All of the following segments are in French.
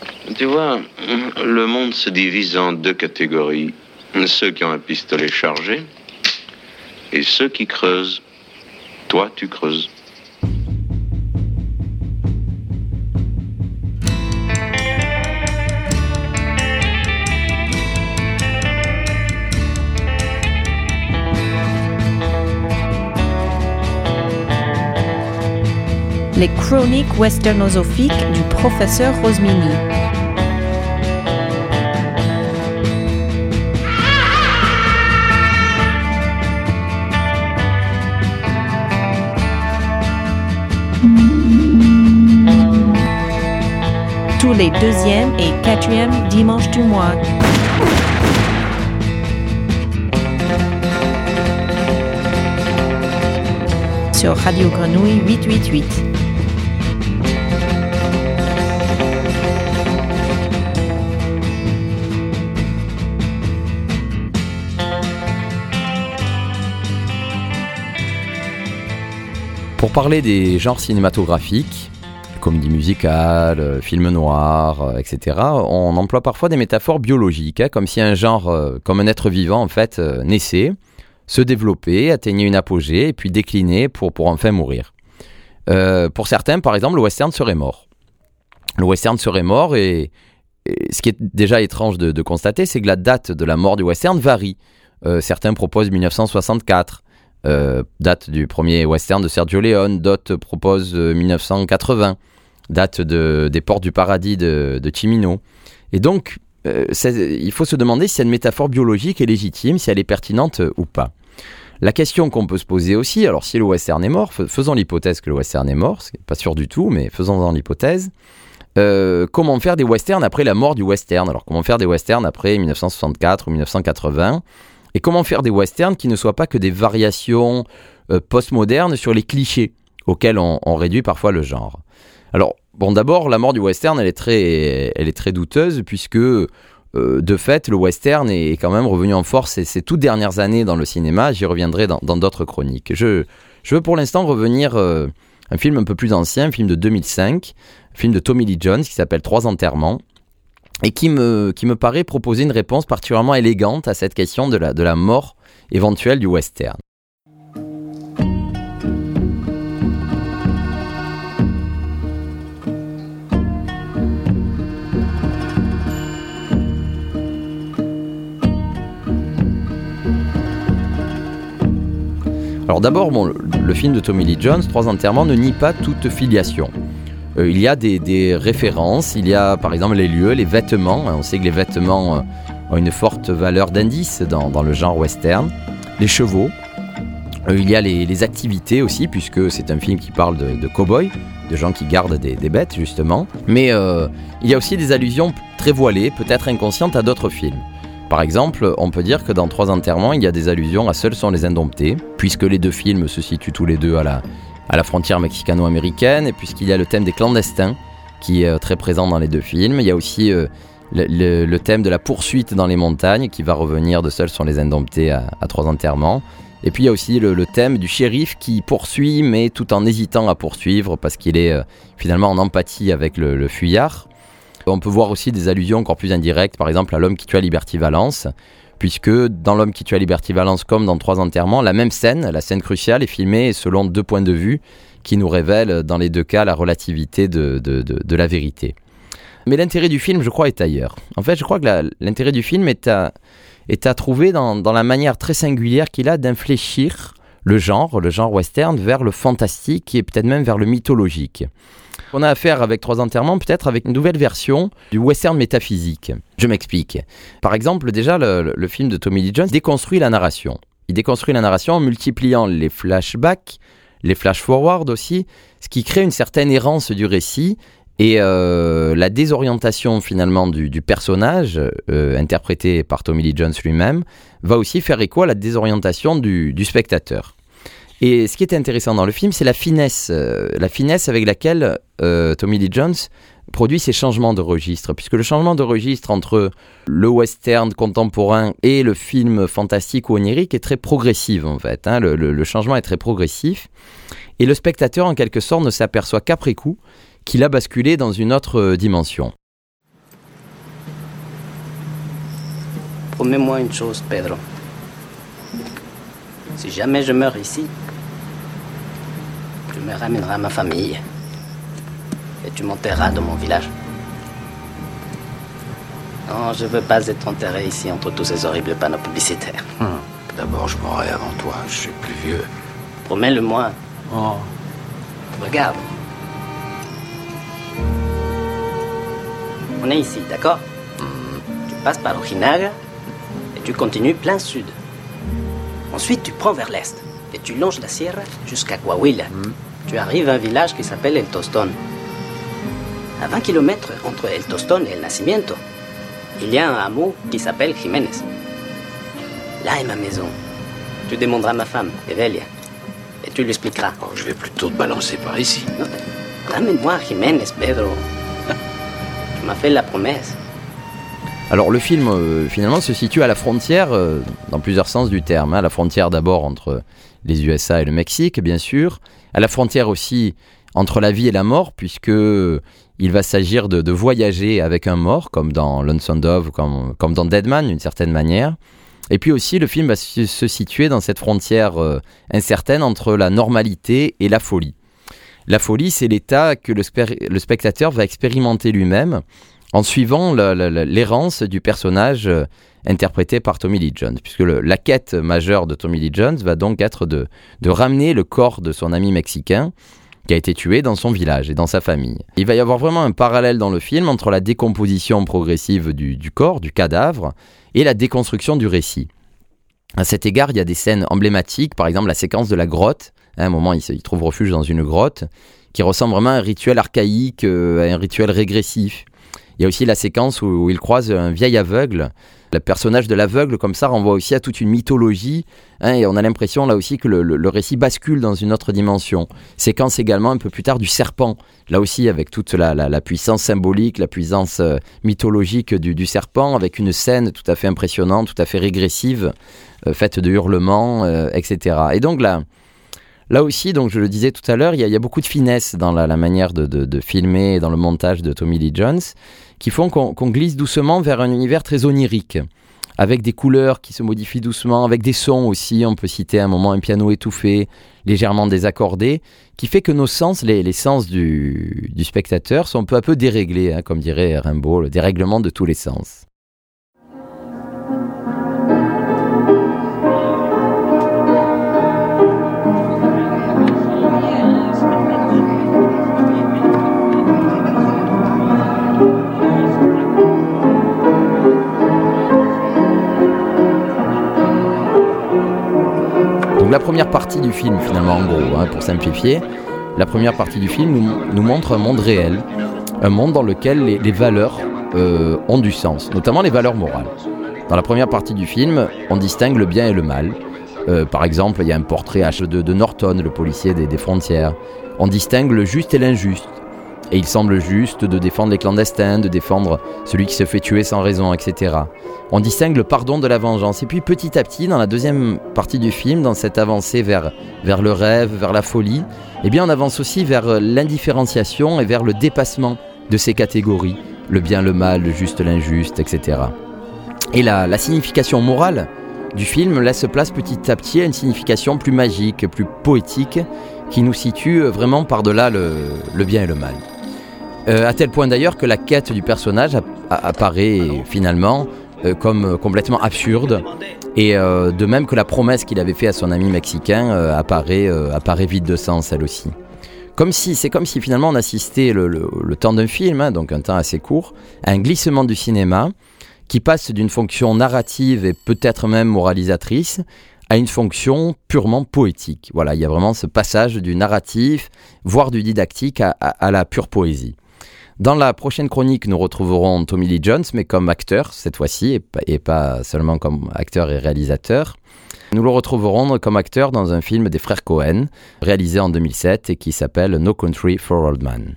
Tu vois, le monde se divise en deux catégories. Ceux qui ont un pistolet chargé et ceux qui creusent. Toi, tu creuses. Les chroniques westernosophiques du professeur Rosmini. Tous les 2e et 4e dimanches du mois. Sur Radio Grenouille 888. Pour parler des genres cinématographiques, comédie musicale, film noir, etc., on emploie parfois des métaphores biologiques, comme si un genre, comme un être vivant, en fait, naissait, se développait, atteignait une apogée, et puis déclinait pour enfin mourir. Pour certains, par exemple, le western serait mort. Le western serait mort, et ce qui est déjà étrange de constater, c'est que la date de la mort du western varie. Certains proposent 1964, date du premier western de Sergio Leone, d'autres proposent 1980, date des Portes du Paradis de Cimino. Et donc, il faut se demander si cette métaphore biologique est légitime, si elle est pertinente ou pas. La question qu'on peut se poser aussi, alors si le western est mort, faisons l'hypothèse que le western est mort, c'est pas sûr du tout, mais faisons-en l'hypothèse, comment faire des westerns après la mort du western? Alors comment faire des westerns après 1964 ou 1980? Et comment faire des westerns qui ne soient pas que des variations postmodernes sur les clichés auxquels on réduit parfois le genre. Alors, bon, d'abord, la mort du western, elle est très douteuse, puisque, de fait, le western est quand même revenu en force ces toutes dernières années dans le cinéma. J'y reviendrai dans d'autres chroniques. Je veux pour l'instant revenir un film un peu plus ancien, un film de 2005, un film de Tommy Lee Jones qui s'appelle 3 enterrements, et qui me paraît proposer une réponse particulièrement élégante à cette question de la mort éventuelle du western. Alors d'abord, le film de Tommy Lee Jones, 3 enterrements, ne nie pas toute filiation. Il y a des références, il y a par exemple les lieux, les vêtements. On sait que les vêtements ont une forte valeur d'indice dans le genre western. Les chevaux, il y a les activités aussi, puisque c'est un film qui parle de cow-boys, de gens qui gardent des bêtes justement. Mais il y a aussi des allusions très voilées, peut-être inconscientes à d'autres films. Par exemple, on peut dire que dans 3 enterrements, il y a des allusions à Seuls sont les indomptés, puisque les 2 films se situent tous les deux à la frontière mexicano-américaine, et puisqu'il y a le thème des clandestins qui est très présent dans les 2 films. Il y a aussi le thème de la poursuite dans les montagnes qui va revenir de Seuls sont les indomptés à 3 enterrements. Et puis il y a aussi le thème du shérif qui poursuit, mais tout en hésitant à poursuivre parce qu'il est finalement en empathie avec le fuyard. On peut voir aussi des allusions encore plus indirectes, par exemple à L'homme qui tua Liberty Valance, puisque dans L'homme qui tua Liberty Valance comme dans 3 enterrements, la même scène, la scène cruciale, est filmée selon 2 points de vue qui nous révèlent dans les 2 cas la relativité de la vérité. Mais l'intérêt du film, je crois, est ailleurs. En fait, je crois que l'intérêt du film est à trouver dans la manière très singulière qu'il a d'infléchir le genre western vers le fantastique et peut-être même vers le mythologique. On a affaire avec 3 enterrements, peut-être avec une nouvelle version du western métaphysique. Je m'explique. Par exemple, déjà, le film de Tommy Lee Jones déconstruit la narration. Il déconstruit la narration en multipliant les flashbacks, les flash-forward aussi, ce qui crée une certaine errance du récit et la désorientation finalement du personnage, interprété par Tommy Lee Jones lui-même, va aussi faire écho à la désorientation du spectateur. Et ce qui est intéressant dans le film, c'est la finesse avec laquelle Tommy Lee Jones produit ces changements de registre, puisque le changement de registre entre le western contemporain et le film fantastique ou onirique est très progressif en fait. Le changement est très progressif, et le spectateur en quelque sorte ne s'aperçoit qu'après coup qu'il a basculé dans une autre dimension. Promets-moi une chose, Pedro. Si jamais je meurs ici, tu me ramèneras ma famille et tu m'enterreras dans mon village. Non, je veux pas être enterré ici entre tous ces horribles panneaux publicitaires. D'abord, je mourrai avant toi. Je suis plus vieux. Promets-le-moi. Oh. Regarde. On est ici, d'accord? Tu passes par Ojinaga et tu continues plein sud. Ensuite, tu prends vers l'est et tu longes la sierra jusqu'à Coahuila. Tu arrives à un village qui s'appelle El Tostón. À 20 km entre El Tostón et El Nacimiento, il y a un hameau qui s'appelle Jiménez. Là est ma maison. Tu demanderas ma femme, Evelia, et tu lui expliqueras. Oh, je vais plutôt te balancer par ici. Non, ramène-moi à Jiménez, Pedro. Tu m'as fait la promesse. Alors le film finalement se situe à la frontière dans plusieurs sens du terme. À la frontière d'abord entre les USA et le Mexique, bien sûr. À la frontière aussi entre la vie et la mort, puisque il va s'agir de voyager avec un mort, comme dans Lonesome Dove, comme dans Dead Man d'une certaine manière. Et puis aussi le film va se situer dans cette frontière incertaine entre la normalité et la folie. La folie, c'est l'état que le spectateur va expérimenter lui-même en suivant l'errance du personnage interprété par Tommy Lee Jones, puisque la quête majeure de Tommy Lee Jones va donc être de ramener le corps de son ami mexicain qui a été tué dans son village et dans sa famille. Il va y avoir vraiment un parallèle dans le film entre la décomposition progressive du corps, du cadavre, et la déconstruction du récit. À cet égard, il y a des scènes emblématiques, par exemple la séquence de la grotte. À un moment, il trouve refuge dans une grotte qui ressemble vraiment à un rituel archaïque, à un rituel régressif. Il y a aussi la séquence où il croise un vieil aveugle. Le personnage de l'aveugle, comme ça, renvoie aussi à toute une mythologie. Et on a l'impression, là aussi, que le récit bascule dans une autre dimension. Séquence également, un peu plus tard, du serpent. Là aussi, avec toute la puissance symbolique, la puissance mythologique du serpent, avec une scène tout à fait impressionnante, tout à fait régressive, faite de hurlements, etc. Et donc là aussi, donc je le disais tout à l'heure, il y a beaucoup de finesse dans la manière de filmer et dans le montage de Tommy Lee Jones qui font qu'on glisse doucement vers un univers très onirique, avec des couleurs qui se modifient doucement, avec des sons aussi. On peut citer à un moment un piano étouffé, légèrement désaccordé, qui fait que nos sens, les sens du spectateur, sont peu à peu déréglés, comme dirait Rimbaud, le dérèglement de tous les sens. Donc la première partie du film, finalement, en gros, pour simplifier, la première partie du film nous montre un monde réel, un monde dans lequel les valeurs ont du sens, notamment les valeurs morales. Dans la première partie du film, on distingue le bien et le mal. Par exemple, il y a un portrait de Norton, le policier des frontières. On distingue le juste et l'injuste. Et il semble juste de défendre les clandestins, de défendre celui qui se fait tuer sans raison, etc. On distingue le pardon de la vengeance. Et puis petit à petit, dans la deuxième partie du film, dans cette avancée vers le rêve, vers la folie, eh bien on avance aussi vers l'indifférenciation et vers le dépassement de ces catégories. Le bien, le mal, le juste, l'injuste, etc. Et la signification morale du film laisse place petit à petit à une signification plus magique, plus poétique, qui nous situe vraiment par-delà le bien et le mal. À tel point d'ailleurs que la quête du personnage apparaît finalement comme complètement absurde, et de même que la promesse qu'il avait faite à son ami mexicain apparaît vide de sens elle aussi. C'est comme si finalement on assistait le temps d'un film, donc un temps assez court, à un glissement du cinéma qui passe d'une fonction narrative et peut-être même moralisatrice à une fonction purement poétique. Voilà, il y a vraiment ce passage du narratif, voire du didactique à la pure poésie. Dans la prochaine chronique, nous retrouverons Tommy Lee Jones, mais comme acteur cette fois-ci, et pas seulement comme acteur et réalisateur. Nous le retrouverons comme acteur dans un film des frères Cohen, réalisé en 2007 et qui s'appelle No Country for Old Men.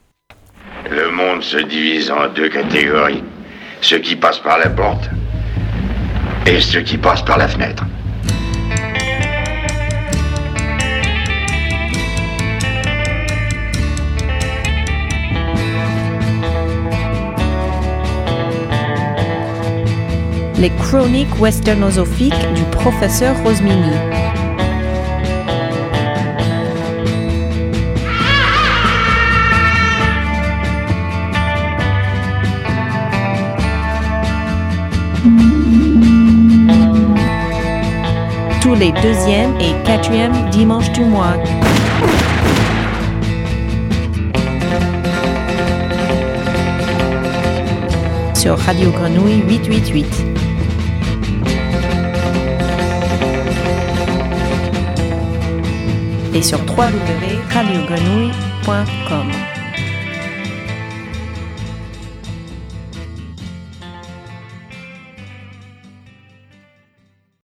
Le monde se divise en deux catégories. Ceux qui passent par la porte et ceux qui passent par la fenêtre. Les chroniques westernozophiques du professeur Rosmini. Tous les 2e et 4e dimanches du mois. Sur Radio Grenouille 888. Et sur www.radiogrenouille.com.